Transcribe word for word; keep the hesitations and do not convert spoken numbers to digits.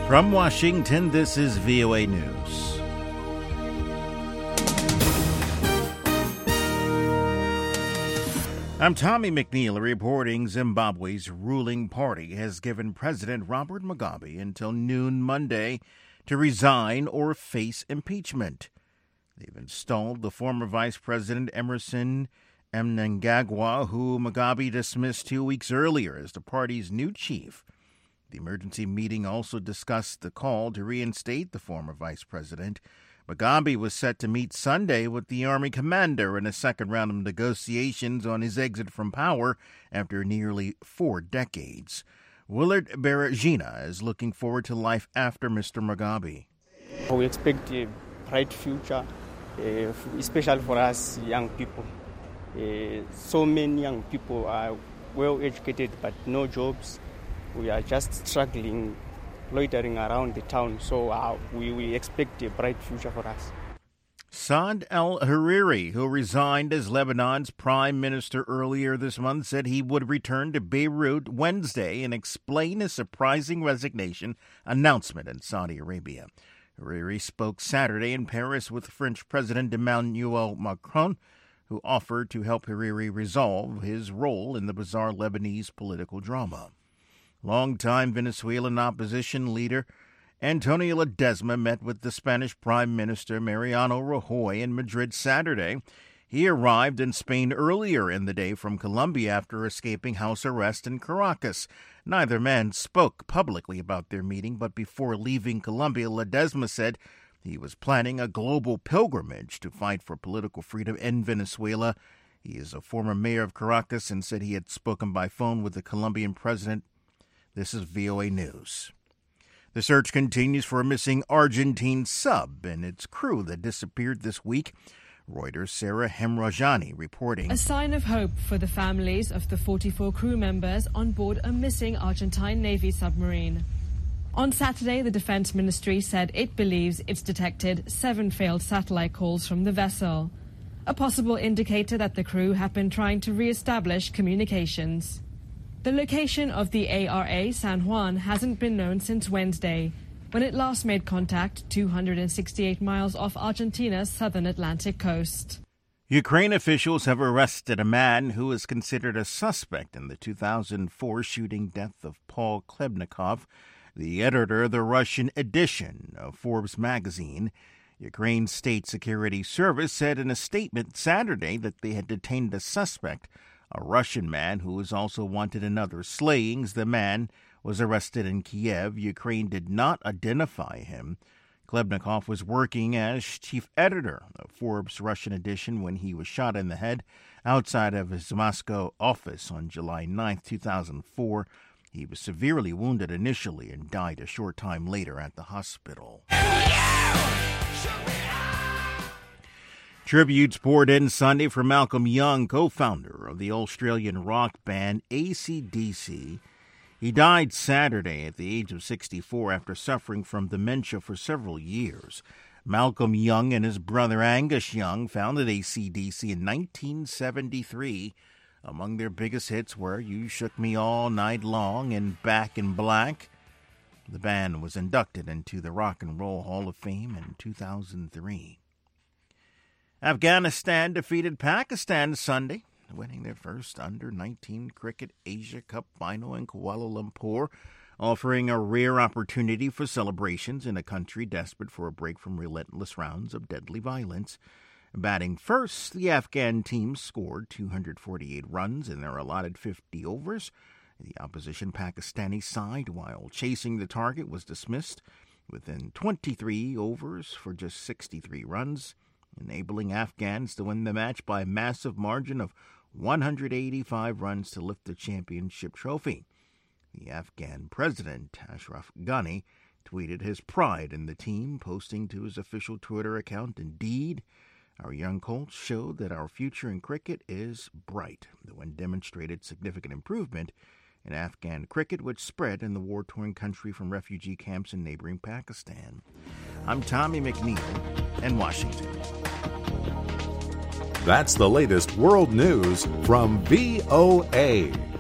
From Washington, this is V O A News. I'm Tommy McNeil reporting Zimbabwe's ruling party has given President Robert Mugabe until noon Monday to resign or face impeachment. They've installed the former Vice President Emmerson Mnangagwa, who Mugabe dismissed two weeks earlier, as the party's new chief. The emergency meeting also discussed the call to reinstate the former vice president. Mugabe was set to meet Sunday with the army commander in a second round of negotiations on his exit from power after nearly four decades. Willard Berejina is looking forward to life after Mister Mugabe. We expect a bright future, uh, especially for us young people. Uh, so many young people are well educated but no jobs. We are just struggling, loitering around the town, so uh, we, we expect a bright future for us. Saad al-Hariri, who resigned as Lebanon's prime minister earlier this month, said he would return to Beirut Wednesday and explain his surprising resignation announcement in Saudi Arabia. Hariri spoke Saturday in Paris with French President Emmanuel Macron, who offered to help Hariri resolve his role in the bizarre Lebanese political drama. Longtime Venezuelan opposition leader Antonio Ledesma met with the Spanish Prime Minister Mariano Rajoy in Madrid Saturday. He arrived in Spain earlier in the day from Colombia after escaping house arrest in Caracas. Neither man spoke publicly about their meeting, but before leaving Colombia, Ledesma said he was planning a global pilgrimage to fight for political freedom in Venezuela. He is a former mayor of Caracas and said he had spoken by phone with the Colombian president. This is V O A News. The search continues for a missing Argentine sub and its crew that disappeared this week. Reuters' Sarah Hemrajani reporting. A sign of hope for the families of the forty-four crew members on board a missing Argentine Navy submarine. On Saturday, the Defense Ministry said it believes it's detected seven failed satellite calls from the vessel, a possible indicator that the crew have been trying to re-establish communications. The location of the A R A San Juan hasn't been known since Wednesday, when it last made contact two hundred sixty-eight miles off Argentina's southern Atlantic coast. Ukraine officials have arrested a man who is considered a suspect in the two thousand four shooting death of Paul Klebnikov, the editor of the Russian edition of Forbes magazine. Ukraine's State Security Service said in a statement Saturday that they had detained a suspect, a Russian man who is also wanted in other slayings. The man was arrested in Kiev. Ukraine did not identify him. Klebnikov was working as chief editor of Forbes Russian edition when he was shot in the head outside of his Moscow office on July ninth, two thousand four. He was severely wounded initially and died a short time later at the hospital. Tributes poured in Sunday for Malcolm Young, co-founder of the Australian rock band A C D C. He died Saturday at the age of sixty-four after suffering from dementia for several years. Malcolm Young and his brother Angus Young founded A C D C in nineteen seventy-three. Among their biggest hits were You Shook Me All Night Long and Back in Black. The band was inducted into the Rock and Roll Hall of Fame in two thousand three. Afghanistan defeated Pakistan Sunday, winning their first under nineteen Cricket Asia Cup final in Kuala Lumpur, offering a rare opportunity for celebrations in a country desperate for a break from relentless rounds of deadly violence. Batting first, the Afghan team scored two hundred forty-eight runs in their allotted fifty overs. The opposition Pakistani side, while chasing the target, was dismissed within twenty-three overs for just sixty-three runs, enabling Afghans to win the match by a massive margin of one hundred eighty-five runs to lift the championship trophy. The Afghan president, Ashraf Ghani, tweeted his pride in the team, posting to his official Twitter account, "Indeed, our young Colts showed that our future in cricket is bright." The win demonstrated significant improvement in Afghan cricket, which spread in the war-torn country from refugee camps in neighboring Pakistan. I'm Tommy McNeil in Washington. That's the latest world news from V O A.